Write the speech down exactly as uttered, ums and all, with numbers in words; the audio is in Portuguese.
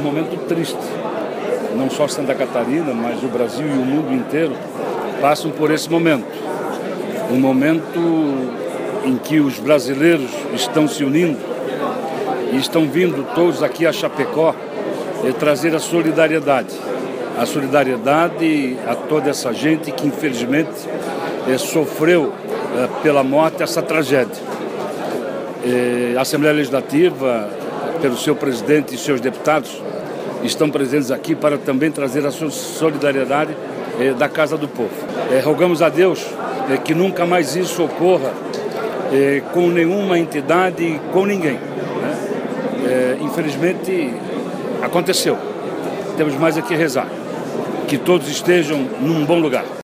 um momento triste. Não só Santa Catarina, mas o Brasil e o mundo inteiro passam por esse momento. Um momento em que os brasileiros estão se unindo e estão vindo todos aqui a Chapecó e trazer a solidariedade. A solidariedade a toda essa gente que infelizmente eh, sofreu eh, pela morte essa tragédia. Eh, a Assembleia Legislativa, pelo seu presidente e seus deputados, estão presentes aqui para também trazer a sua solidariedade eh, da Casa do Povo. Eh, rogamos a Deus eh, que nunca mais isso ocorra eh, com nenhuma entidade, com ninguém. Né? Eh, infelizmente, aconteceu. Temos mais aqui a rezar. Que todos estejam num bom lugar.